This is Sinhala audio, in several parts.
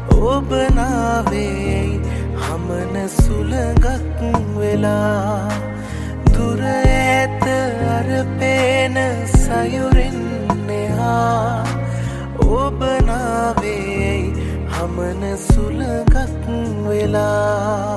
ඔබ නාවේ හමන සුළඟක් වෙලා දුර ඇත අර පේන සයුරින් එහා ඔබ නාවේ හමන සුළඟක් වෙලා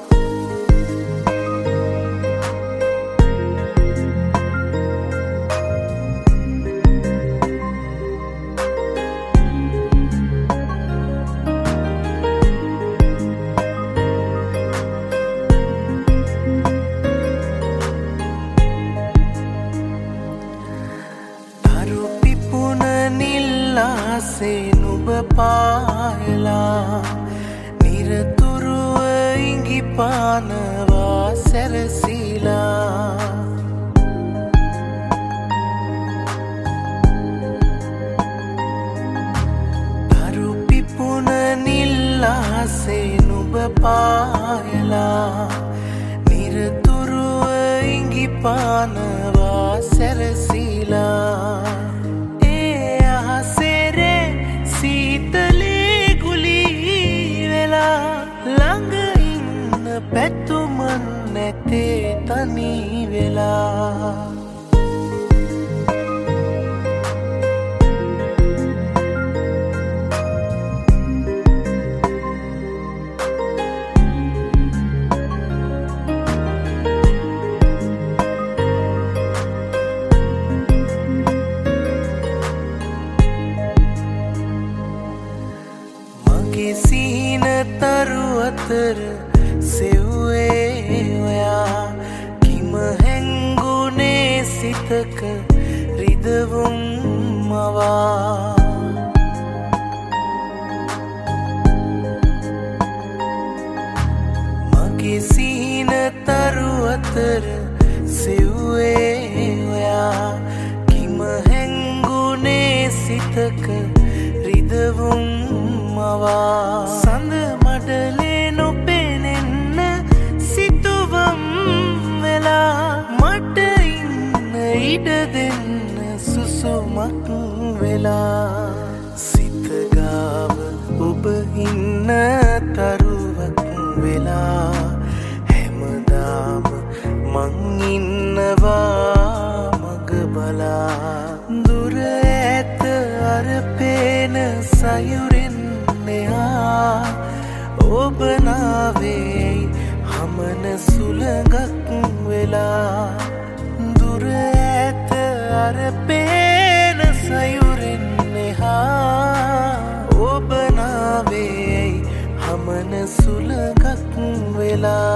නුඹ පායලා නිරතුරුව ඉඟි පානවා සැරසීලා දරු පිපුන නිල්ලාසේ නුඹ පායලා නිරතුරුව ඉඟි පානවා සැරසීලා සීතලේ ගුලී වෙලා ළඟ ඉන්න පැතුමන් නැතේ තනි වෙලා සීන තරු අතර සෙව්වේ ඔයා කිම හැංගුනේ සිතක රිදවුම් මවා මගේ සීන තරු අතර සෙව්වේ ඔයා කිම හැංගුනේ සිතක රිදවුම් සඳ මඩලේ නොපෙනෙන්න සිතුවම් වෙලා මට ඉන්න ඉඩ දෙන්න සුසුමක් වෙලා සිතගාව ඔබ ඉන්න තරුවක් වෙලා හැමදාම මං ඉන්නවා මග බලා දුර ඇත අර පේන සයුරින් ඔබ නාවේ හමන සුළඟක් වෙලා දුර ඇත අර පේන සයුරින් එහා ඔබ නාවේ හමන සුළඟක් වෙලා